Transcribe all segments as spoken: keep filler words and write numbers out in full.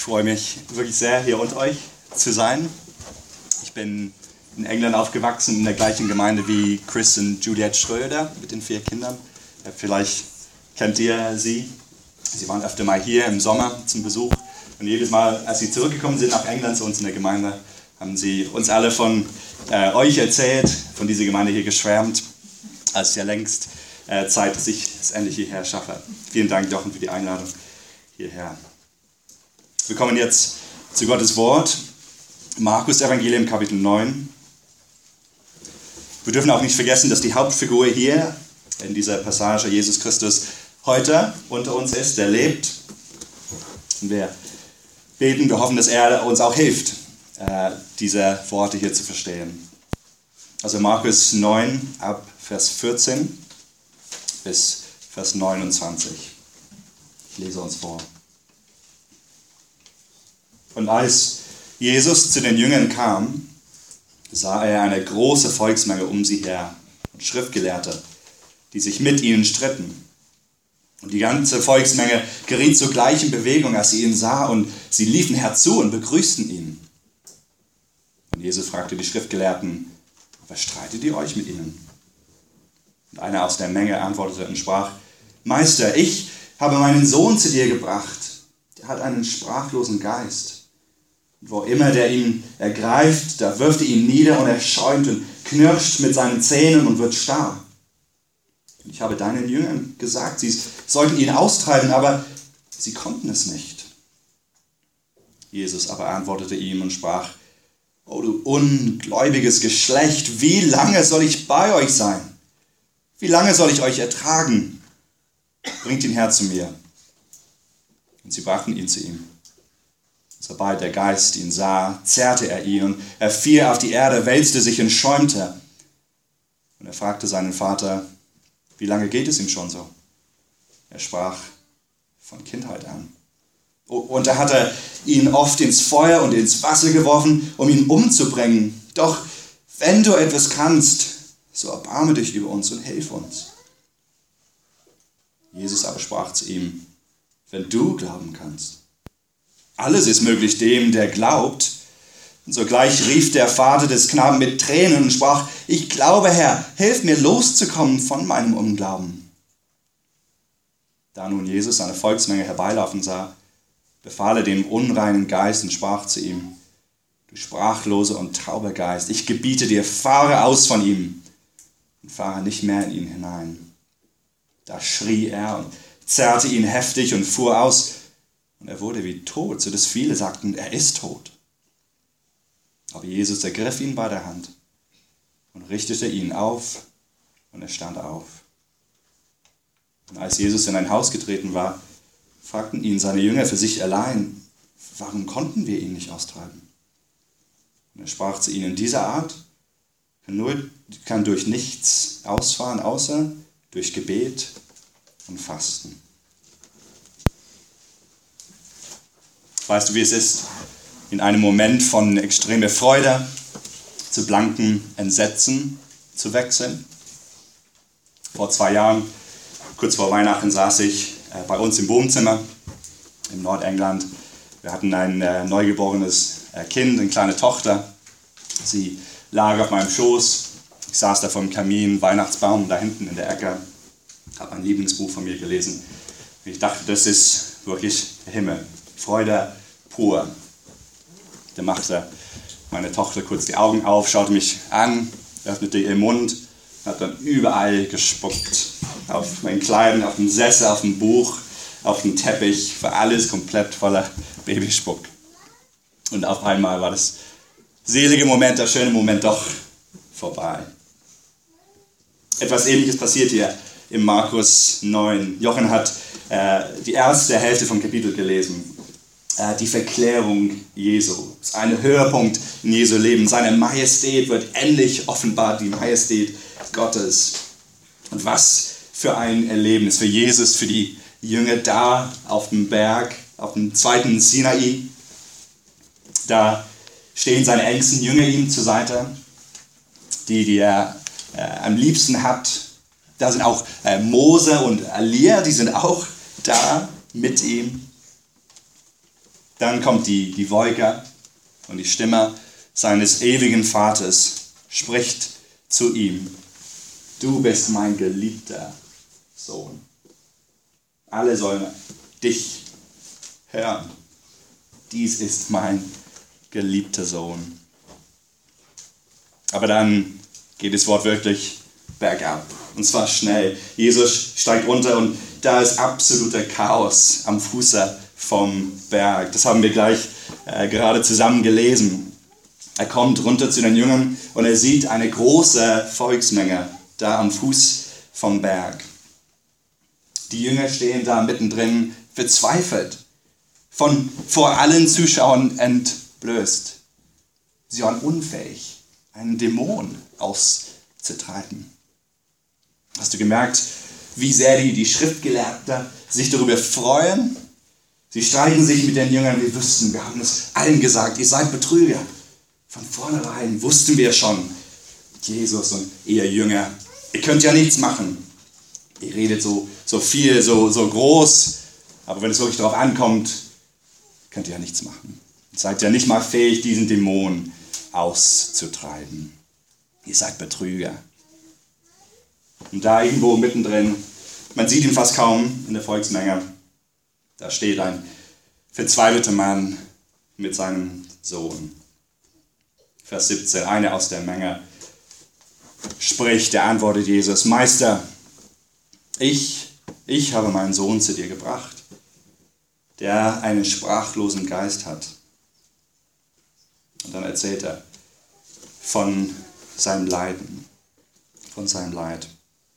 freue mich wirklich sehr, hier unter euch zu sein. Ich bin in England aufgewachsen, in der gleichen Gemeinde wie Chris und Juliette Schröder mit den vier Kindern. Vielleicht kennt ihr sie. Sie waren öfter mal hier im Sommer zum Besuch. Und jedes Mal, als sie zurückgekommen sind nach England zu uns in der Gemeinde, haben sie uns alle von äh, euch erzählt, von dieser Gemeinde hier geschwärmt. Es ist ja längst äh, Zeit, dass ich es endlich hierher schaffe. Vielen Dank, Jochen, für die Einladung hierher. Wir kommen jetzt zu Gottes Wort. Markus Evangelium Kapitel neun. Wir dürfen auch nicht vergessen, dass die Hauptfigur hier in dieser Passage, Jesus Christus, heute unter uns ist, der lebt. Und wir beten, wir hoffen, dass er uns auch hilft, äh, diese Worte hier zu verstehen. Also Markus neun ab Vers vierzehn bis Vers neunundzwanzig. Ich lese uns vor. Und als Jesus zu den Jüngern kam, sah er eine große Volksmenge um sie her und Schriftgelehrte, die sich mit ihnen stritten. Und die ganze Volksmenge geriet sogleich in Bewegung, als sie ihn sah, und sie liefen herzu und begrüßten ihn. Und Jesus fragte die Schriftgelehrten: Was streitet ihr euch mit ihnen? Und einer aus der Menge antwortete und sprach: Meister, ich habe meinen Sohn zu dir gebracht. Der hat einen sprachlosen Geist. Und wo immer der ihn ergreift, da wirft er ihn nieder und er schäumt und knirscht mit seinen Zähnen und wird starr. Und ich habe deinen Jüngern gesagt, sie sollten ihn austreiben, aber sie konnten es nicht. Jesus aber antwortete ihm und sprach: O du ungläubiges Geschlecht, wie lange soll ich bei euch sein? Wie lange soll ich euch ertragen? Bringt ihn her zu mir. Und sie brachten ihn zu ihm. Sobald der Geist ihn sah, zerrte er ihn, und er fiel auf die Erde, wälzte sich und schäumte. Und er fragte seinen Vater: Wie lange geht es ihm schon so? Er sprach: Von Kindheit an. Und da hat er ihn oft ins Feuer und ins Wasser geworfen, um ihn umzubringen. Doch wenn du etwas kannst, so erbarme dich über uns und hilf uns. Jesus aber sprach zu ihm: Wenn du glauben kannst. Alles ist möglich dem, der glaubt. Und sogleich rief der Vater des Knaben mit Tränen und sprach: Ich glaube, Herr, hilf mir loszukommen von meinem Unglauben. Da nun Jesus eine Volksmenge herbeilaufen sah, befahl er dem unreinen Geist und sprach zu ihm: Du sprachlose und tauber Geist, ich gebiete dir, fahre aus von ihm und fahre nicht mehr in ihn hinein. Da schrie er und zerrte ihn heftig und fuhr aus. Und er wurde wie tot, so dass viele sagten: Er ist tot. Aber Jesus ergriff ihn bei der Hand und richtete ihn auf, und er stand auf. Und als Jesus in ein Haus getreten war, fragten ihn seine Jünger für sich allein: Warum konnten wir ihn nicht austreiben? Und er sprach zu ihnen: Diese Art kann, nur, kann durch nichts ausfahren, außer durch Gebet und Fasten. Weißt du, wie es ist, in einem Moment von extremer Freude zu blankem Entsetzen zu wechseln? Vor zwei Jahren, kurz vor Weihnachten, saß ich äh, bei uns im Wohnzimmer in Nordengland. Wir hatten ein äh, neugeborenes äh, Kind, eine kleine Tochter. Sie lag auf meinem Schoß. Ich saß da vor dem Kamin, Weihnachtsbaum da hinten in der Ecke, habe ein Lieblingsbuch von mir gelesen. Ich dachte, das ist wirklich der Himmel. Freude pur. Da machte meine Tochter kurz die Augen auf, schaute mich an, öffnete ihren Mund, hat dann überall gespuckt. Auf meinen Kleidern, auf dem Sessel, auf dem Buch, auf dem Teppich, war alles komplett voller Babyspuck. Und auf einmal war das selige Moment, der schöne Moment doch vorbei. Etwas Ähnliches passiert hier im Markus neun. Jochen hat äh, die erste Hälfte vom Kapitel gelesen. Äh, die Verklärung Jesu. Das ist ein Höhepunkt in Jesu Leben. Seine Majestät wird endlich offenbart, die Majestät Gottes. Und was für ein Erlebnis für Jesus, für die Jünger da auf dem Berg, auf dem zweiten Sinai. Da stehen seine engsten Jünger ihm zur Seite, die, die er äh, am liebsten hat. Da sind auch äh, Mose und Elia, die sind auch da mit ihm. Dann kommt die, die Wolke und die Stimme seines ewigen Vaters spricht zu ihm: Du bist mein geliebter Sohn. Alle sollen dich hören. Dies ist mein geliebter Sohn. Aber dann geht es wortwörtlich bergab. Und zwar schnell. Jesus steigt runter und da ist absoluter Chaos am Fuße vom Berg. Das haben wir gleich äh, gerade zusammen gelesen. Er kommt runter zu den Jüngern und er sieht eine große Volksmenge da am Fuß vom Berg. Die Jünger stehen da mittendrin, verzweifelt, von vor allen Zuschauern entblößt. Sie waren unfähig, einen Dämon auszutreiben. Hast du gemerkt, wie sehr die, die Schriftgelehrten sich darüber freuen? Sie streiten sich mit den Jüngern, wir wüssten, wir haben es allen gesagt, ihr seid Betrüger. Von vornherein wussten wir schon, Jesus und ihr Jünger, ihr könnt ja nichts machen. Ihr redet so, so viel, so, so groß, aber wenn es wirklich darauf ankommt, könnt ihr ja nichts machen. Ihr seid ja nicht mal fähig, diesen Dämon auszutreiben. Ihr seid Betrüger. Und da irgendwo mittendrin, man sieht ihn fast kaum in der Volksmenge, da steht ein verzweifelter Mann mit seinem Sohn. Vers siebzehn, einer aus der Menge spricht, der antwortet Jesus: Meister, ich, ich habe meinen Sohn zu dir gebracht, der einen sprachlosen Geist hat. Und dann erzählt er von seinem Leiden, von seinem Leid.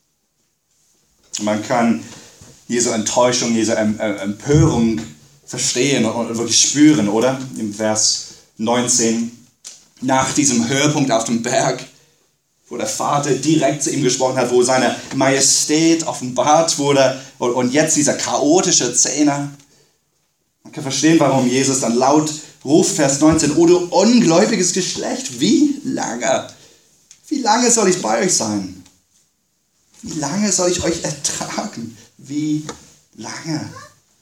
Und man kann Jesu Enttäuschung, Jesu Empörung verstehen und wirklich spüren, oder? Im Vers neunzehn, nach diesem Höhepunkt auf dem Berg, wo der Vater direkt zu ihm gesprochen hat, wo seine Majestät offenbart wurde und jetzt dieser chaotische Szene. Man kann verstehen, warum Jesus dann laut ruft, Vers neunzehn, O du ungläubiges Geschlecht, wie lange, wie lange soll ich bei euch sein? Wie lange soll ich euch ertragen? Wie lange?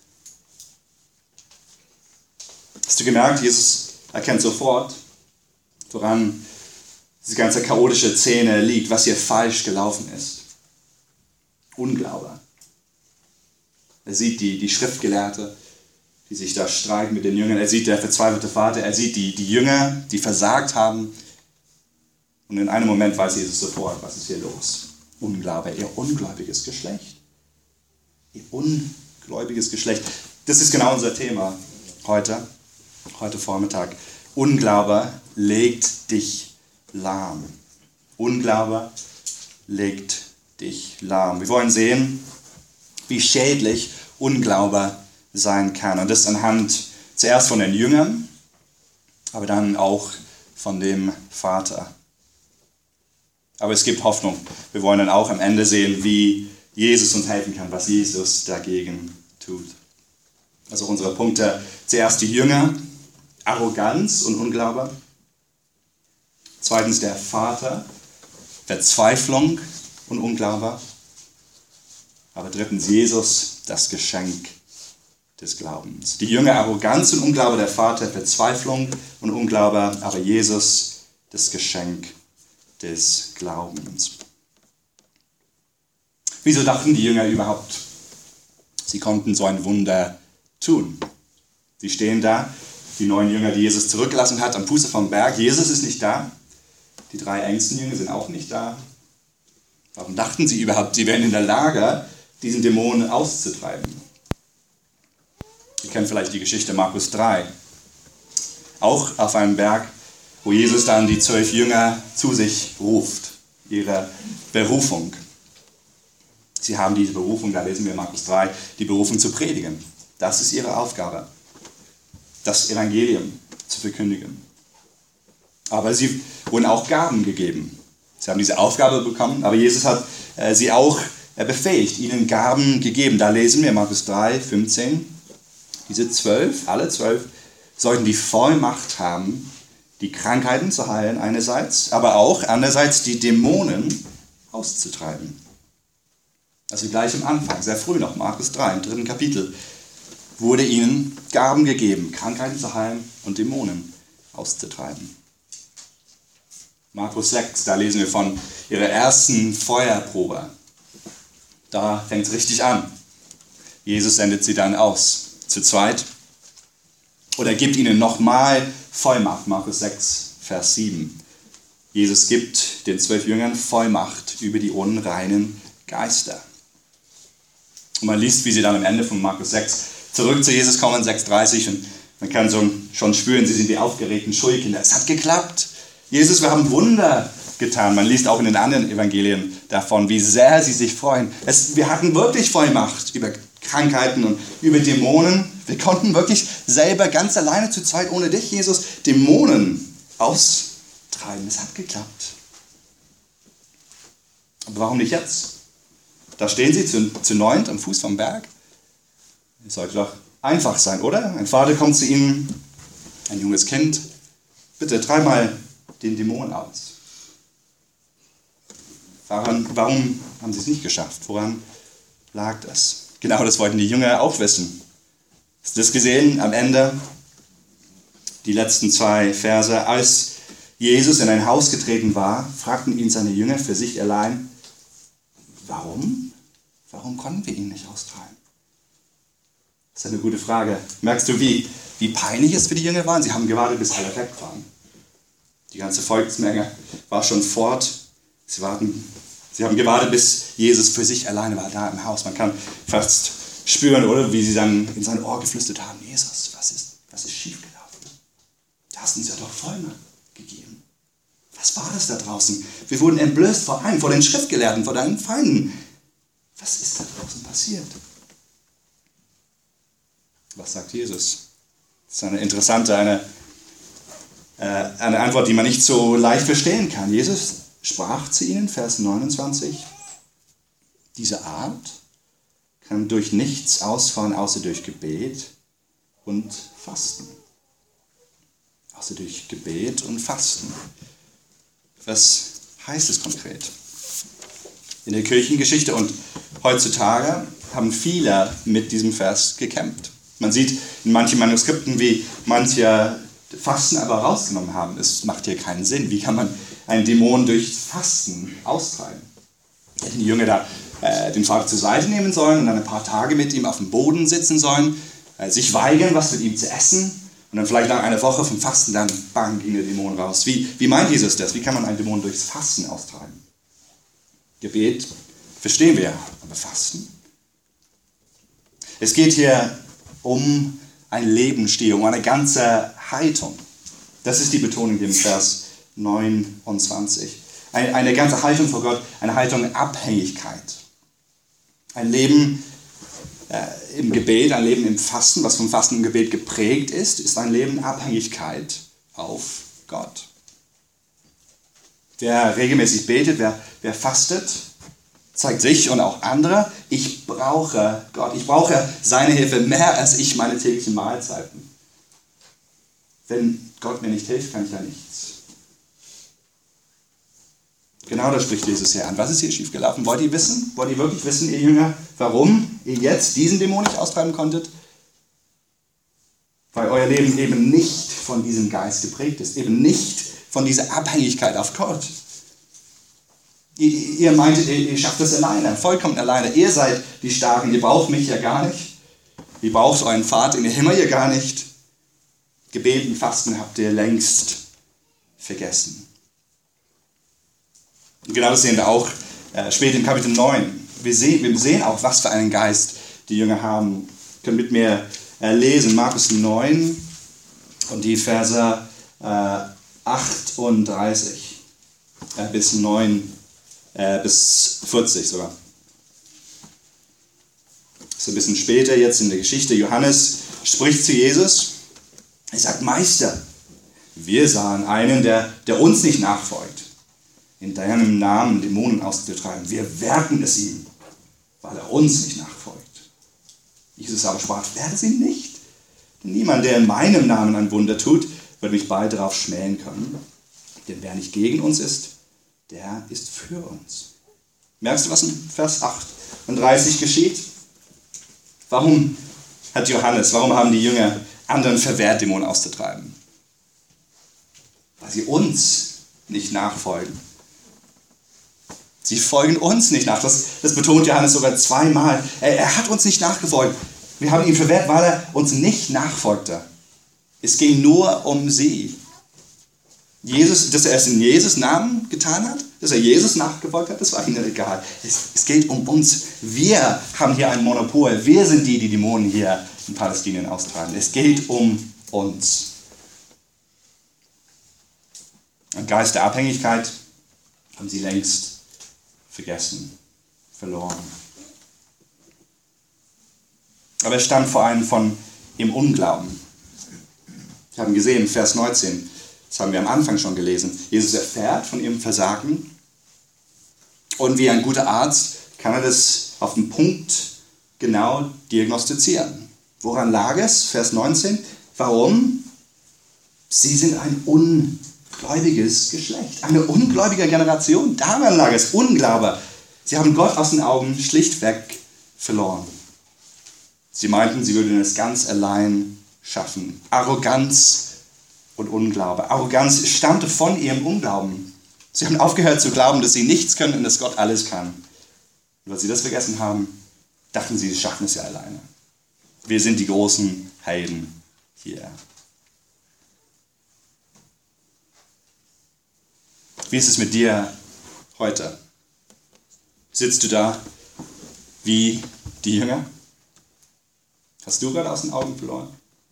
Hast du gemerkt, Jesus erkennt sofort, woran diese ganze chaotische Szene liegt, was hier falsch gelaufen ist. Unglaube. Er sieht die, die Schriftgelehrte, die sich da streiten mit den Jüngern. Er sieht der verzweifelte Vater. Er sieht die, die Jünger, die versagt haben. Und in einem Moment weiß Jesus sofort, was ist hier los. Unglaube, ihr ungläubiges Geschlecht. Ihr ungläubiges Geschlecht. Das ist genau unser Thema heute, heute Vormittag. Unglaube legt dich lahm. Unglaube legt dich lahm. Wir wollen sehen, wie schädlich Unglaube sein kann. Und das anhand zuerst von den Jüngern, aber dann auch von dem Vater. Aber es gibt Hoffnung. Wir wollen dann auch am Ende sehen, wie Jesus uns helfen kann, was Jesus dagegen tut. Also unsere Punkte: zuerst die Jünger, Arroganz und Unglaube. Zweitens der Vater, Verzweiflung und Unglaube. Aber drittens Jesus, das Geschenk des Glaubens. Die Jünger, Arroganz und Unglaube, der Vater, Verzweiflung und Unglaube, aber Jesus, das Geschenk des Glaubens. Wieso dachten die Jünger überhaupt, sie konnten so ein Wunder tun? Sie stehen da, die neun Jünger, die Jesus zurückgelassen hat, am Fuße vom Berg. Jesus ist nicht da. Die drei engsten Jünger sind auch nicht da. Warum dachten sie überhaupt, sie wären in der Lage, diesen Dämon auszutreiben? Ihr kennt vielleicht die Geschichte Markus drei. Auch auf einem Berg, wo Jesus dann die zwölf Jünger zu sich ruft, ihre Berufung. Sie haben diese Berufung, da lesen wir Markus drei, die Berufung zu predigen. Das ist ihre Aufgabe, das Evangelium zu verkündigen. Aber sie wurden auch Gaben gegeben. Sie haben diese Aufgabe bekommen, aber Jesus hat äh, sie auch äh, befähigt, ihnen Gaben gegeben. Da lesen wir Markus drei, fünfzehn. Diese zwölf, alle zwölf, sollten die Vollmacht haben, die Krankheiten zu heilen einerseits, aber auch andererseits die Dämonen auszutreiben. Also gleich am Anfang, sehr früh noch, Markus drei, im dritten Kapitel. wurde ihnen Gaben gegeben, Krankheiten zu heilen und Dämonen auszutreiben. Markus sechs, da lesen wir von ihrer ersten Feuerprobe. Da fängt es richtig an. Jesus sendet sie dann aus, zu zweit. Oder gibt ihnen nochmal Vollmacht, Markus sechs, Vers sieben. Jesus gibt den zwölf Jüngern Vollmacht über die unreinen Geister. Und man liest, wie sie dann am Ende von Markus sechs zurück zu Jesus kommen, sechs dreißig, und man kann so schon spüren, sie sind die aufgeregten Schulkinder. Es hat geklappt. Jesus, wir haben Wunder getan. Man liest auch in den anderen Evangelien davon, wie sehr sie sich freuen. Es, wir hatten wirklich Vollmacht über Krankheiten und über Dämonen. Wir konnten wirklich selber ganz alleine zu zweit ohne dich, Jesus, Dämonen austreiben. Es hat geklappt. Aber warum nicht jetzt? Da stehen sie zu, zu neunt am Fuß vom Berg. Es sollte doch einfach sein, oder? Ein Vater kommt zu ihnen, ein junges Kind. Bitte, treib mal den Dämon aus. Warum, warum haben sie es nicht geschafft? Woran lag das? Genau das wollten die Jünger auch wissen. Hast du das gesehen am Ende? Die letzten zwei Verse. Als Jesus in ein Haus getreten war, fragten ihn seine Jünger für sich allein, warum? Warum konnten wir ihn nicht austreiben? Das ist eine gute Frage. Merkst du, wie, wie peinlich es für die Jünger war? Sie haben gewartet, bis alle weg waren. Die ganze Volksmenge war schon fort. Sie, warten, sie haben gewartet, bis Jesus für sich alleine war, da im Haus. Man kann fast spüren, oder, wie sie dann in sein Ohr geflüstert haben, Jesus, was ist, was ist schiefgelaufen? Du hast uns ja doch Vollmacht gegeben. Was war das da draußen? Wir wurden entblößt vor einem, vor den Schriftgelehrten, vor deinen Feinden. Was ist da draußen passiert? Was sagt Jesus? Das ist eine interessante, eine, äh, eine Antwort, die man nicht so leicht verstehen kann. Jesus sprach zu ihnen, Vers neunundzwanzig, diese Art kann durch nichts ausfahren, außer durch Gebet und Fasten. Außer durch Gebet und Fasten. Was heißt es konkret? In der Kirchengeschichte und heutzutage haben viele mit diesem Vers gekämpft. Man sieht in manchen Manuskripten, wie manche Fasten aber rausgenommen haben. Es macht hier keinen Sinn. Wie kann man einen Dämon durch Fasten austreiben? Hätten die Jünger da äh, den Vater zur Seite nehmen sollen und dann ein paar Tage mit ihm auf dem Boden sitzen sollen, äh, sich weigern, was mit ihm zu essen und dann vielleicht nach einer Woche vom Fasten dann bang, ging der Dämon raus. Wie, wie meint Jesus das? Wie kann man einen Dämon durchs Fasten austreiben? Gebet verstehen wir, aber Fasten? Es geht hier um ein Lebensstil, um eine ganze Haltung. Das ist die Betonung im Vers neunundzwanzig. Eine, eine ganze Haltung vor Gott, eine Haltung in Abhängigkeit. Ein Leben äh, im Gebet, ein Leben im Fasten, was vom Fasten und Gebet geprägt ist, ist ein Leben in Abhängigkeit auf Gott. Wer regelmäßig betet, wer, wer fastet, zeigt sich und auch andere, ich brauche Gott, ich brauche seine Hilfe mehr als ich meine täglichen Mahlzeiten. Wenn Gott mir nicht hilft, kann ich ja nichts. Genau das spricht Jesus hier an. Was ist hier schiefgelaufen? Wollt ihr wissen? Wollt ihr wirklich wissen, ihr Jünger, warum ihr jetzt diesen Dämon nicht austreiben konntet? Weil euer Leben eben nicht von diesem Geist geprägt ist, eben nicht von dieser Abhängigkeit auf Gott. Ihr, ihr meintet, ihr, ihr schafft das alleine, vollkommen alleine. Ihr seid die Starken, ihr braucht mich ja gar nicht. Ihr braucht euren Vater in den Himmel ja gar nicht. Gebeten, Fasten habt ihr längst vergessen. Und genau das sehen wir auch äh, später im Kapitel neun. Wir sehen, wir sehen auch, was für einen Geist die Jünger haben. Ihr könnt mit mir äh, lesen, Markus neun und die Verse äh, achtunddreißig äh, bis neun. Bis vierzig sogar. So ein bisschen später jetzt in der Geschichte. Johannes spricht zu Jesus. Er sagt, Meister, wir sahen einen, der, der uns nicht nachfolgt, in deinem Namen Dämonen auszutreiben. Wir werten es ihm, weil er uns nicht nachfolgt. Jesus aber sprach, werde es ihm nicht. Denn niemand, der in meinem Namen ein Wunder tut, wird mich bald darauf schmähen können. Denn wer nicht gegen uns ist, der ist für uns. Merkst du, was in Vers achtunddreißig geschieht? Warum hat Johannes, warum haben die Jünger anderen verwehrt, Dämonen auszutreiben? Weil sie uns nicht nachfolgen. Sie folgen uns nicht nach. Das, das betont Johannes sogar zweimal. Er, er hat uns nicht nachgefolgt. Wir haben ihn verwehrt, weil er uns nicht nachfolgte. Es ging nur um sie. Jesus, dass er es in Jesus Namen getan hat, dass er Jesus nachgefolgt hat, das war ihnen egal. Es, es geht um uns. Wir haben hier ein Monopol. Wir sind die, die Dämonen hier in Palästina austreiben. Es geht um uns. Ein Geist der Abhängigkeit haben sie längst vergessen, verloren. Aber es stammt vor allem von im Unglauben. Wir haben gesehen, Vers neunzehn, das haben wir am Anfang schon gelesen. Jesus erfährt von ihrem Versagen und wie ein guter Arzt kann er das auf den Punkt genau diagnostizieren. Woran lag es? Vers neunzehn. Warum? Sie sind ein ungläubiges Geschlecht, eine ungläubige Generation. Daran lag es, Unglaube. Sie haben Gott aus den Augen schlichtweg verloren. Sie meinten, sie würden es ganz allein schaffen. Arroganz und Unglaube. Arroganz stammte von ihrem Unglauben. Sie haben aufgehört zu glauben, dass sie nichts können und dass Gott alles kann. Und weil sie das vergessen haben, dachten sie, sie schaffen es ja alleine. Wir sind die großen Helden hier. Wie ist es mit dir heute? Sitzt du da wie die Jünger? Hast du gerade aus den Augen verloren?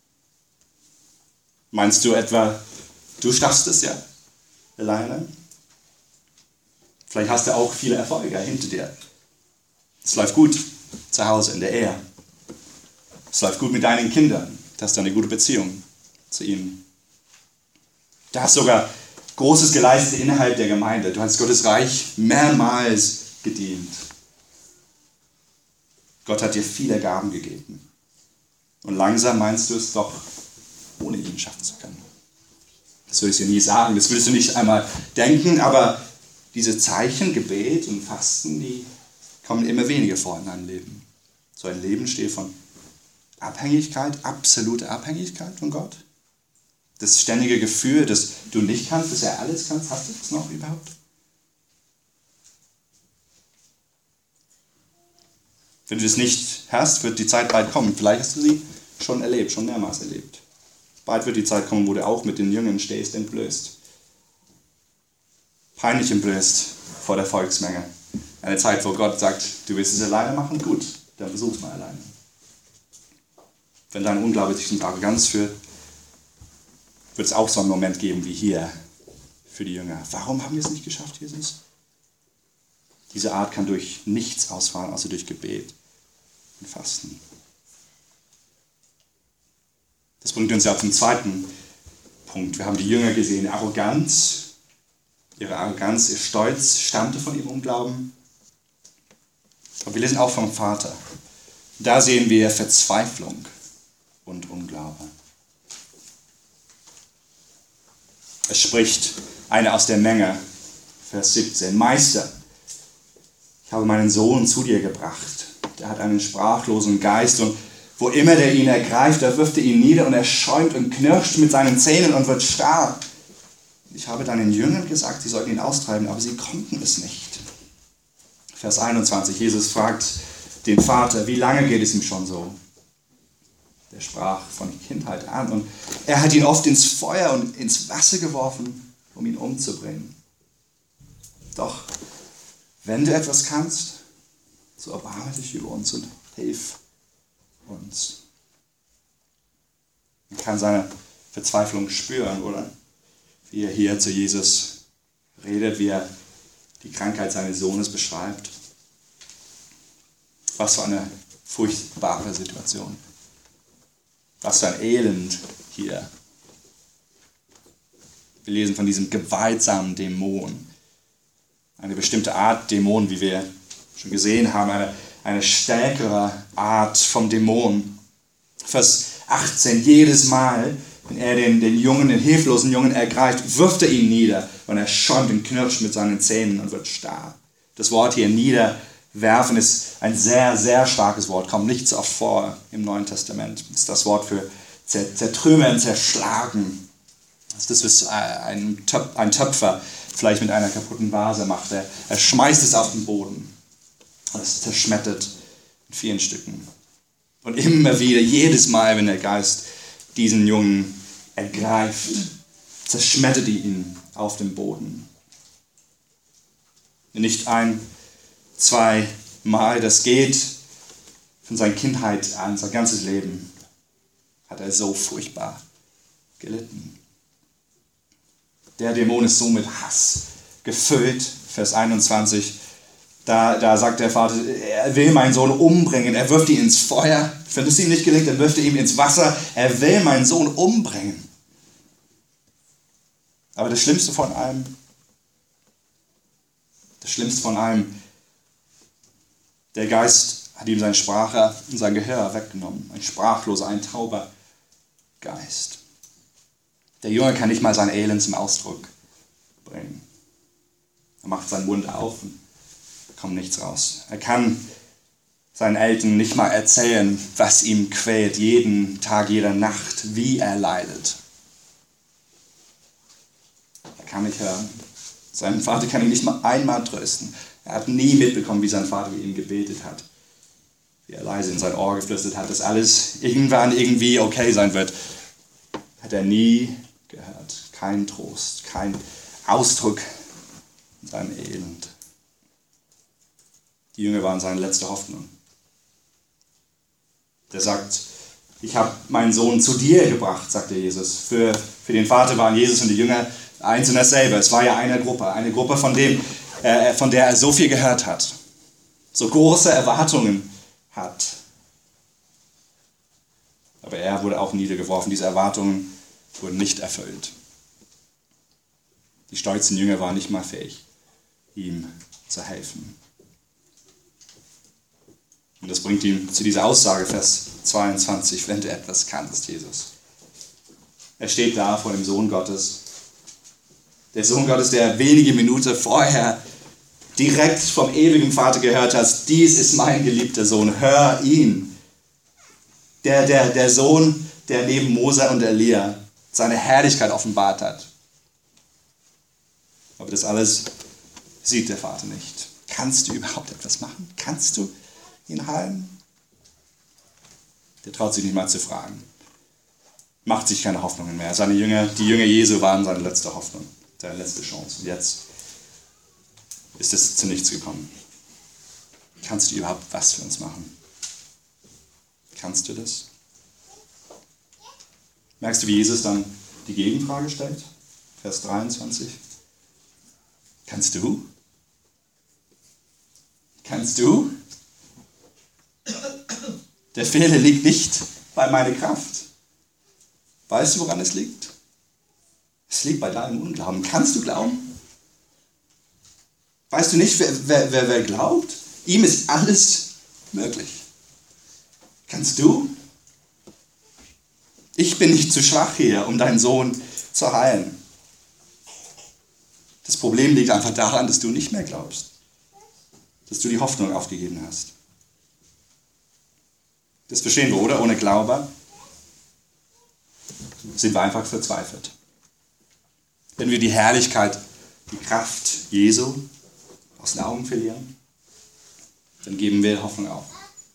Meinst du etwa, du schaffst es ja alleine? Vielleicht hast du auch viele Erfolge hinter dir. Es läuft gut zu Hause, in der Ehe. Es läuft gut mit deinen Kindern. Du hast eine gute Beziehung zu ihnen. Du hast sogar Großes geleistet innerhalb der Gemeinde. Du hast Gottes Reich mehrmals gedient. Gott hat dir viele Gaben gegeben. Und langsam meinst du es doch, ohne ihn schaffen zu können. Das würde ich dir nie sagen, das würdest du nicht einmal denken, aber diese Zeichen, Gebet und Fasten, die kommen immer weniger vor in deinem Leben. So ein Leben steht von Abhängigkeit, absolute Abhängigkeit von Gott. Das ständige Gefühl, dass du nicht kannst, dass er alles kannst, hast du das noch überhaupt? Wenn du das nicht hast, wird die Zeit bald kommen. Vielleicht hast du sie schon erlebt, schon mehrmals erlebt. Bald wird die Zeit kommen, wo du auch mit den Jüngern stehst, entblößt. Peinlich entblößt vor der Volksmenge. Eine Zeit, wo Gott sagt, du willst es alleine machen? Gut, dann versuch's mal alleine. Wenn dein Unglaube dich in Arroganz führt, wird es auch so einen Moment geben wie hier für die Jünger. Warum haben wir es nicht geschafft, Jesus? Diese Art kann durch nichts ausfallen, außer durch Gebet und Fasten. Das bringt uns ja zum zweiten Punkt. Wir haben die Jünger gesehen, Arroganz. Ihre Arroganz, ihr Stolz stammte von ihrem Unglauben. Aber wir lesen auch vom Vater. Da sehen wir Verzweiflung und Unglaube. Es spricht einer aus der Menge, Vers siebzehn. Meister, ich habe meinen Sohn zu dir gebracht. Der hat einen sprachlosen Geist und wo immer der ihn ergreift, da wirft er ihn nieder und er schäumt und knirscht mit seinen Zähnen und wird starr. Ich habe deinen Jüngern gesagt, sie sollten ihn austreiben, aber sie konnten es nicht. Vers einundzwanzig, Jesus fragt den Vater, wie lange geht es ihm schon so? Er sprach von Kindheit an und er hat ihn oft ins Feuer und ins Wasser geworfen, um ihn umzubringen. Doch wenn du etwas kannst, so erbarme dich über uns und hilf uns. Man kann seine Verzweiflung spüren, oder? Wie er hier zu Jesus redet, wie er die Krankheit seines Sohnes beschreibt. Was für eine furchtbare Situation. Was für ein Elend hier. Wir lesen von diesem gewaltsamen Dämon. Eine bestimmte Art Dämon, wie wir schon gesehen haben, eine, eine stärkere Art vom Dämon. Vers achtzehn, jedes Mal, wenn er den, den Jungen, den hilflosen Jungen ergreift, wirft er ihn nieder und er schäumt und knirscht mit seinen Zähnen und wird starr. Das Wort hier niederwerfen Werfen ist ein sehr, sehr starkes Wort, kommt nicht so oft vor im Neuen Testament. Das ist das Wort für zertrümmern, zerschlagen. Das ist das, was ein, Töp- ein Töpfer vielleicht mit einer kaputten Vase macht. Er, er schmeißt es auf den Boden und es zerschmettert in vielen Stücken. Und immer wieder, jedes Mal, wenn der Geist diesen Jungen ergreift, zerschmettert ihn auf dem Boden. Nicht ein, zwei Mal, das geht von seiner Kindheit an, sein ganzes Leben hat er so furchtbar gelitten. Der Dämon ist so mit Hass gefüllt, Vers einundzwanzig. Da, da sagt der Vater, er will meinen Sohn umbringen, er wirft ihn ins Feuer. Wenn es ihm nicht gelingt, dann wirft er ihn ins Wasser. Er will meinen Sohn umbringen. Aber das Schlimmste von allem, das Schlimmste von allem, der Geist hat ihm seine Sprache und sein Gehör weggenommen. Ein sprachloser, ein tauber Geist. Der Junge kann nicht mal sein Elend zum Ausdruck bringen. Er macht seinen Mund auf und kommt nichts raus. Er kann seinen Eltern nicht mal erzählen, was ihm quält, jeden Tag, jeder Nacht, wie er leidet. Er kann nicht hören. Sein Vater kann ihn nicht mal einmal trösten. Er hat nie mitbekommen, wie sein Vater für ihn gebetet hat. Wie er leise in sein Ohr geflüstert hat, dass alles irgendwann irgendwie okay sein wird. Hat er nie gehört. Kein Trost, kein Ausdruck in seinem Elend. Die Jünger waren seine letzte Hoffnung. Der sagt, ich habe meinen Sohn zu dir gebracht, sagte Jesus. Für, für den Vater waren Jesus und die Jünger eins und dasselbe. Es war ja eine Gruppe, eine Gruppe, von, dem, äh, von der er so viel gehört hat. So große Erwartungen hat. Aber er wurde auch niedergeworfen. Diese Erwartungen wurden nicht erfüllt. Die stolzen Jünger waren nicht mal fähig, ihm zu helfen. Und das bringt ihn zu dieser Aussage, Vers zweiundzwanzig, wenn du etwas kannst, Jesus. Er steht da vor dem Sohn Gottes. Der Sohn Gottes, der wenige Minuten vorher direkt vom ewigen Vater gehört hat, dies ist mein geliebter Sohn, hör ihn. Der, der, der Sohn, der neben Mose und Elia seine Herrlichkeit offenbart hat. Aber das alles sieht der Vater nicht. Kannst du überhaupt etwas machen? Kannst du ihn heilen? Der traut sich nicht mal zu fragen. Macht sich keine Hoffnungen mehr. Seine Jünger, die Jünger Jesu waren seine letzte Hoffnung, seine letzte Chance. Und jetzt ist es zu nichts gekommen. Kannst du überhaupt was für uns machen? Kannst du das? Merkst du, wie Jesus dann die Gegenfrage stellt? Vers dreiundzwanzig. Kannst du? Kannst du? Der Fehler liegt nicht bei meiner Kraft. Weißt du, woran es liegt? Es liegt bei deinem Unglauben. Kannst du glauben? Weißt du nicht, wer, wer, wer, wer glaubt? Ihm ist alles möglich. Kannst du? Ich bin nicht zu schwach hier, um deinen Sohn zu heilen. Das Problem liegt einfach daran, dass du nicht mehr glaubst. Dass du die Hoffnung aufgegeben hast. Das verstehen wir, oder? Ohne Glaube sind wir einfach verzweifelt. Wenn wir die Herrlichkeit, die Kraft Jesu aus den Augen verlieren, dann geben wir Hoffnung auf.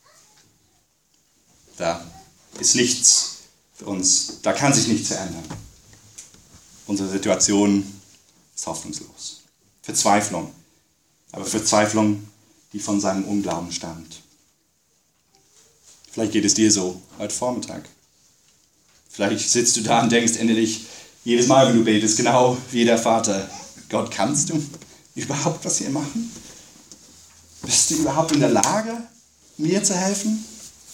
Da ist nichts für uns, da kann sich nichts verändern. Unsere Situation ist hoffnungslos. Verzweiflung, aber Verzweiflung, die von seinem Unglauben stammt. Vielleicht geht es dir so heute Vormittag. Vielleicht sitzt du da und denkst endlich, jedes Mal, wenn du betest, genau wie der Vater, Gott, kannst du überhaupt was hier machen? Bist du überhaupt in der Lage, mir zu helfen?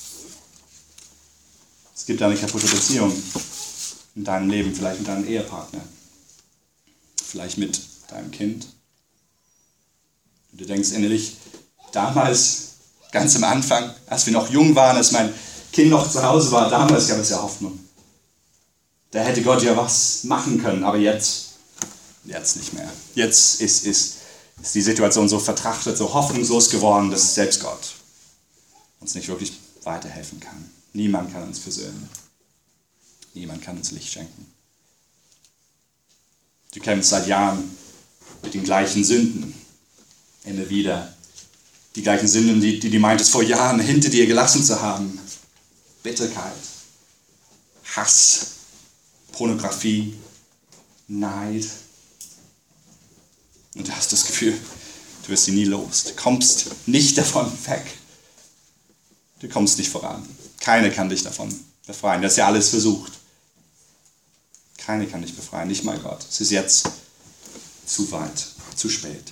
Es gibt eine kaputte Beziehung in deinem Leben, vielleicht mit deinem Ehepartner, vielleicht mit deinem Kind. Und du denkst endlich, damals, ganz am Anfang, als wir noch jung waren, als mein Kind noch zu Hause war, damals gab es ja Hoffnung. Da hätte Gott ja was machen können, aber jetzt, jetzt nicht mehr. Jetzt ist, ist ist die Situation so vertrachtet, so hoffnungslos geworden, dass selbst Gott uns nicht wirklich weiterhelfen kann. Niemand kann uns versöhnen. Niemand kann uns Licht schenken. Du kämpfst seit Jahren mit den gleichen Sünden. Immer wieder. Die gleichen Sünden, die, die du meintest vor Jahren hinter dir gelassen zu haben. Bitterkeit, Hass, Pornografie, Neid. Und du hast das Gefühl, du wirst sie nie los. Du kommst nicht davon weg. Du kommst nicht voran. Keiner kann dich davon befreien. Das ist ja alles versucht. Keiner kann dich befreien, nicht mal Gott. Es ist jetzt zu weit, zu spät.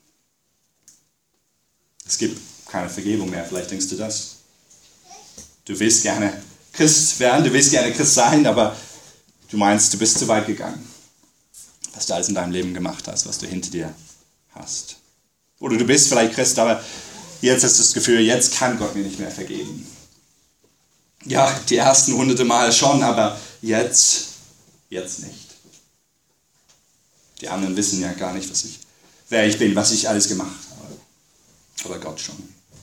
Es gibt keine Vergebung mehr, vielleicht denkst du das. Du willst gerne Christ werden, du willst gerne Christ sein, aber du meinst, du bist zu weit gegangen. Was du alles in deinem Leben gemacht hast, was du hinter dir hast. Oder du bist vielleicht Christ, aber jetzt hast du das Gefühl, jetzt kann Gott mir nicht mehr vergeben. Ja, die ersten hunderte Mal schon, aber jetzt, jetzt nicht. Die anderen wissen ja gar nicht, was ich, wer ich bin, was ich alles gemacht habe. Aber Gott schon.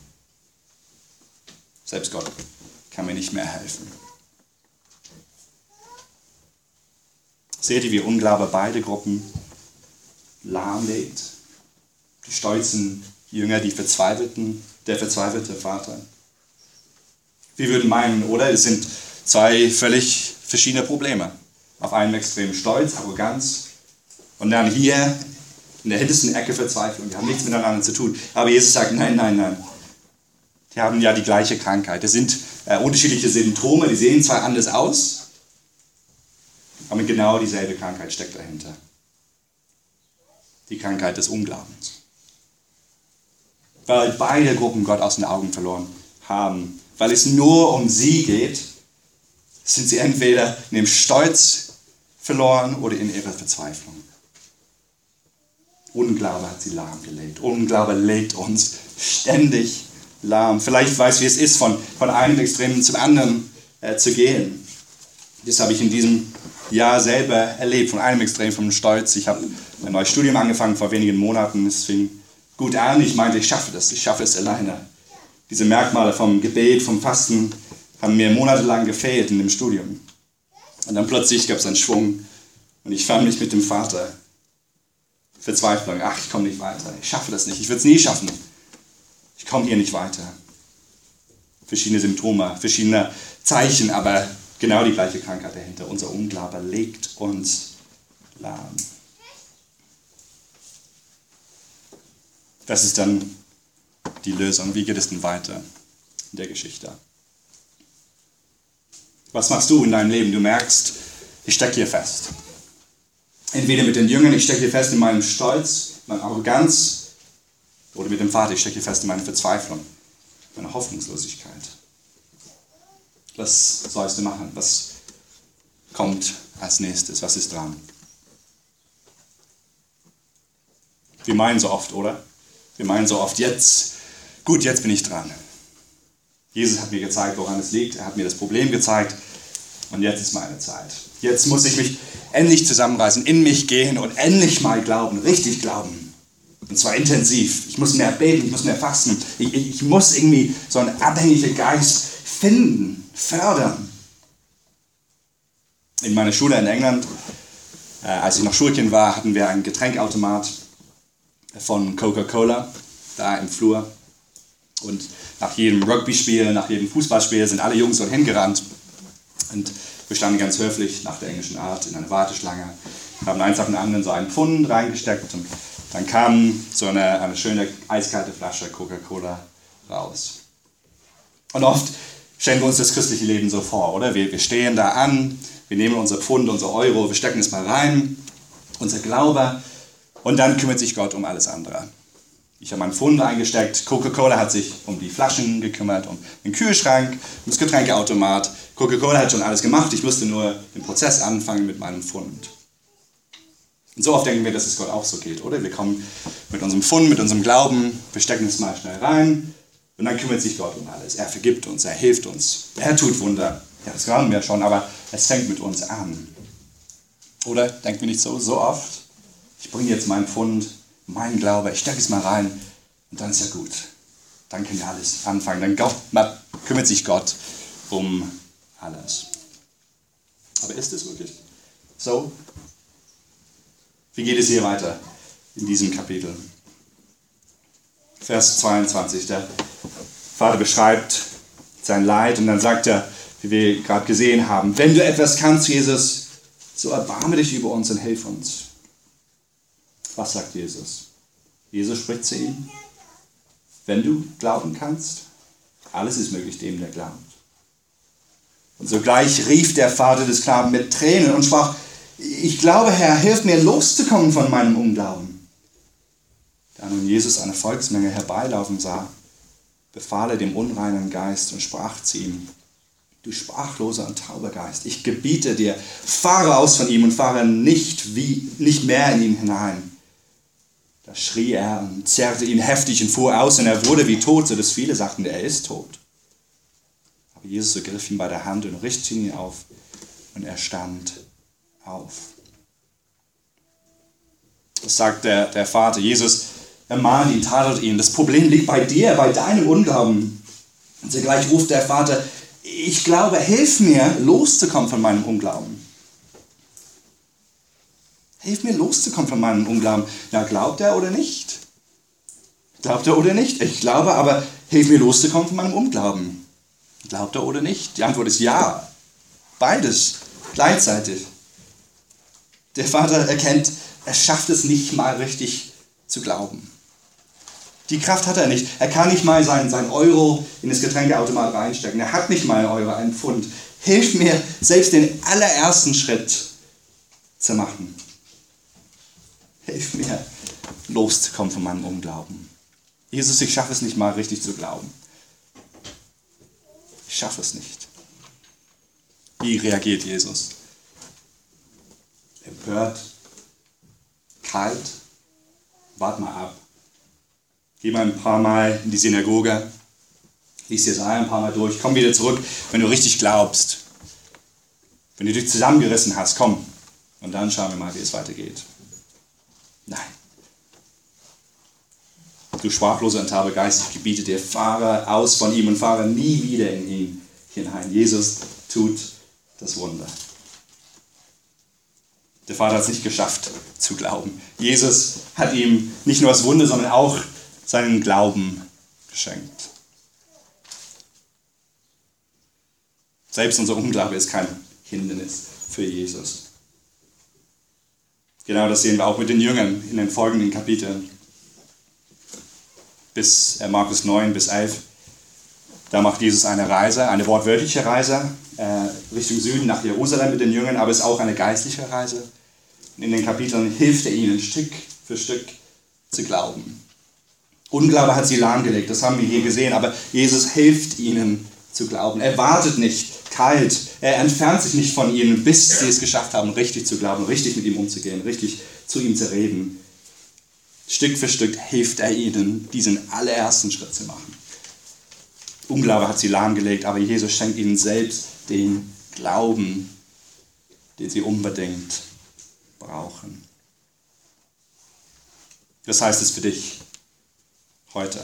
Selbst Gott kann mir nicht mehr helfen. Seht ihr, wie Unglaube beide Gruppen lahmlegt? Die stolzen Jünger, die verzweifelten, der verzweifelte Vater. Wir würden meinen, oder? Es sind zwei völlig verschiedene Probleme. Auf einem Extrem Stolz, Arroganz und dann hier in der hintersten Ecke Verzweiflung. Die haben nichts miteinander zu tun. Aber Jesus sagt, nein, nein, nein. Die haben ja die gleiche Krankheit. Das sind äh, unterschiedliche Symptome, die sehen zwar anders aus, aber genau dieselbe Krankheit steckt dahinter. Die Krankheit des Unglaubens. Weil beide Gruppen Gott aus den Augen verloren haben. Weil es nur um sie geht, sind sie entweder in dem Stolz verloren oder in ihrer Verzweiflung. Unglaube hat sie lahmgelegt. Unglaube legt uns ständig lahm. Vielleicht weißt du, wie es ist, von, von einem Extrem zum anderen äh, zu gehen. Das habe ich in diesem Jahr selber erlebt. Von einem Extrem, vom Stolz. Ich habe ein neues Studium angefangen vor wenigen Monaten. Es fing gut an. Ich meinte, ich schaffe das. Ich schaffe es alleine. Diese Merkmale vom Gebet, vom Fasten haben mir monatelang gefehlt in dem Studium. Und dann plötzlich gab es einen Schwung und ich fand mich mit dem Vater. Verzweiflung, ach, ich komme nicht weiter, ich schaffe das nicht, ich würde es nie schaffen. Ich komme hier nicht weiter. Verschiedene Symptome, verschiedene Zeichen, aber genau die gleiche Krankheit dahinter. Unser Unglaube legt uns lahm. Das ist dann die Lösung. Wie geht es denn weiter in der Geschichte? Was machst du in deinem Leben? Du merkst, ich stecke hier fest. Entweder mit den Jüngern, ich stecke hier fest in meinem Stolz, meiner Arroganz, oder mit dem Vater, ich stecke hier fest in meiner Verzweiflung, meiner Hoffnungslosigkeit. Was sollst du machen? Was kommt als nächstes? Was ist dran? Wir meinen so oft, oder? Wir meinen so oft, jetzt, gut, jetzt bin ich dran. Jesus hat mir gezeigt, woran es liegt. Er hat mir das Problem gezeigt. Und jetzt ist meine Zeit. Jetzt muss ich mich endlich zusammenreißen, in mich gehen und endlich mal glauben, richtig glauben. Und zwar intensiv. Ich muss mehr beten, ich muss mehr fasten. Ich, ich, ich muss irgendwie so einen abhängigen Geist finden, fördern. In meiner Schule in England, äh, als ich noch Schulkind war, hatten wir einen Getränkautomat von Coca-Cola da im Flur. Und nach jedem Rugby-Spiel, nach jedem Fußballspiel sind alle Jungs dort hingerannt. Und wir standen ganz höflich nach der englischen Art in einer Warteschlange, haben eins nach dem anderen so einen Pfund reingesteckt und dann kam so eine, eine schöne eiskalte Flasche Coca-Cola raus. Und oft stellen wir uns das christliche Leben so vor, oder? Wir, wir stehen da an, wir nehmen unser Pfund, unser Euro, wir stecken es mal rein, unser Glaube, und dann kümmert sich Gott um alles andere. Ich habe meinen Pfund eingesteckt, Coca-Cola hat sich um die Flaschen gekümmert, um den Kühlschrank, um das Getränkeautomat. Coca-Cola hat schon alles gemacht, ich musste nur den Prozess anfangen mit meinem Pfund. Und so oft denken wir, dass es Gott auch so geht, oder? Wir kommen mit unserem Pfund, mit unserem Glauben, wir stecken es mal schnell rein und dann kümmert sich Gott um alles. Er vergibt uns, er hilft uns, er tut Wunder. Ja, das glauben wir schon, aber es fängt mit uns an. Oder? Denkt mir nicht so, so oft? Ich bringe jetzt meinen Pfund, mein Glaube, ich stecke es mal rein und dann ist ja gut. Dann können wir alles anfangen. Dann Gott, kümmert sich Gott um alles. Aber ist es wirklich so? Wie geht es hier weiter in diesem Kapitel? Vers zweiundzwanzig, der Vater beschreibt sein Leid und dann sagt er, wie wir gerade gesehen haben, wenn du etwas kannst, Jesus, so erbarme dich über uns und hilf uns. Was sagt Jesus? Jesus spricht zu ihm, wenn du glauben kannst, alles ist möglich dem, der glaubt. Und sogleich rief der Vater des Knaben mit Tränen und sprach, ich glaube, Herr, hilf mir loszukommen von meinem Unglauben. Da nun Jesus eine Volksmenge herbeilaufen sah, befahl er dem unreinen Geist und sprach zu ihm, du sprachloser und tauber Geist, ich gebiete dir, fahre aus von ihm und fahre nicht, wie, nicht mehr in ihn hinein. Da schrie er und zerrte ihn heftig und fuhr aus und er wurde wie tot, sodass viele sagten, er ist tot. Aber Jesus ergriff ihn bei der Hand und richtete ihn auf und er stand auf. Das sagt der, der Vater. Jesus ermahnt ihn, tadelt ihn. Das Problem liegt bei dir, bei deinem Unglauben. Und zugleich ruft der Vater, ich glaube, hilf mir, loszukommen von meinem Unglauben. Hilf mir, loszukommen von meinem Unglauben. Na, glaubt er oder nicht? Glaubt er oder nicht? Ich glaube, aber hilf mir, loszukommen von meinem Unglauben. Glaubt er oder nicht? Die Antwort ist ja. Beides gleichzeitig. Der Vater erkennt, er schafft es nicht mal richtig zu glauben. Die Kraft hat er nicht. Er kann nicht mal seinen, seinen Euro in das Getränkeautomat reinstecken. Er hat nicht mal einen Euro, einen Pfund. Hilf mir, selbst den allerersten Schritt zu machen. Hilf mir, loszukommen von meinem Unglauben. Jesus, ich schaffe es nicht mal richtig zu glauben. Ich schaffe es nicht. Wie reagiert Jesus? Empört, kalt, wart mal ab. Geh mal ein paar Mal in die Synagoge, lies Jesaja ein paar Mal durch, komm wieder zurück, wenn du richtig glaubst. Wenn du dich zusammengerissen hast, komm. Und dann schauen wir mal, wie es weitergeht. Nein. Du sprachloser und tauber Geist, ich gebiete dir, fahre aus von ihm und fahre nie wieder in ihn hinein. Jesus tut das Wunder. Der Vater hat es nicht geschafft zu glauben. Jesus hat ihm nicht nur das Wunder, sondern auch seinen Glauben geschenkt. Selbst unser Unglaube ist kein Hindernis für Jesus. Genau das sehen wir auch mit den Jüngern in den folgenden Kapiteln. Bis Markus neun bis elf. Da macht Jesus eine Reise, eine wortwörtliche Reise äh, Richtung Süden nach Jerusalem mit den Jüngern, aber es ist auch eine geistliche Reise. Und in den Kapiteln hilft er ihnen Stück für Stück zu glauben. Unglaube hat sie lahmgelegt, das haben wir hier gesehen, aber Jesus hilft ihnen zu glauben. Er wartet nicht kalt, er entfernt sich nicht von ihnen, bis sie es geschafft haben, richtig zu glauben, richtig mit ihm umzugehen, richtig zu ihm zu reden. Stück für Stück hilft er ihnen, diesen allerersten Schritt zu machen. Unglaube hat sie lahmgelegt, aber Jesus schenkt ihnen selbst den Glauben, den sie unbedingt brauchen. Was heißt es für dich heute?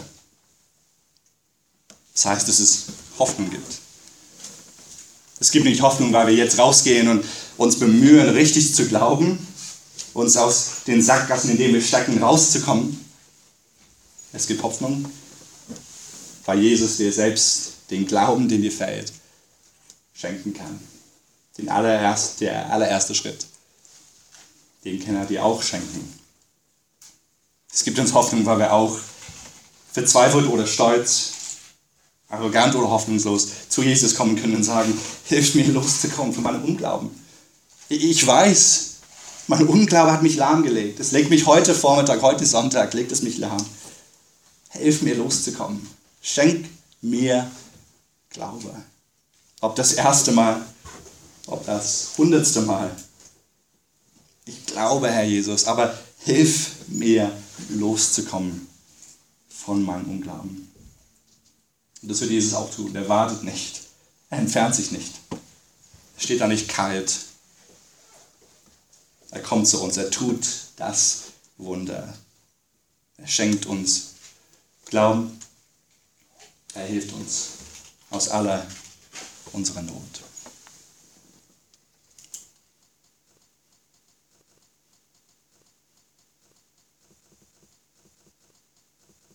Das heißt, dass es Hoffnung gibt. Es gibt nicht Hoffnung, weil wir jetzt rausgehen und uns bemühen, richtig zu glauben, uns aus den Sackgassen, in denen wir stecken, rauszukommen. Es gibt Hoffnung, weil Jesus dir selbst den Glauben, den dir fehlt, schenken kann. Den allererst, der allererste Schritt, den kann er dir auch schenken. Es gibt uns Hoffnung, weil wir auch verzweifelt oder stolz, arrogant oder hoffnungslos zu Jesus kommen können und sagen, hilf mir loszukommen von meinem Unglauben. Ich weiß, mein Unglaube hat mich lahmgelegt. Es legt mich heute Vormittag, heute Sonntag, legt es mich lahm. Hilf mir loszukommen. Schenk mir Glaube. Ob das erste Mal, ob das hundertste Mal. Ich glaube, Herr Jesus, aber hilf mir loszukommen von meinem Unglauben. Und das wird Jesus auch tun. Er wartet nicht. Er entfernt sich nicht. Er steht da nicht kalt. Er kommt zu uns. Er tut das Wunder. Er schenkt uns Glauben. Er hilft uns aus aller unserer Not.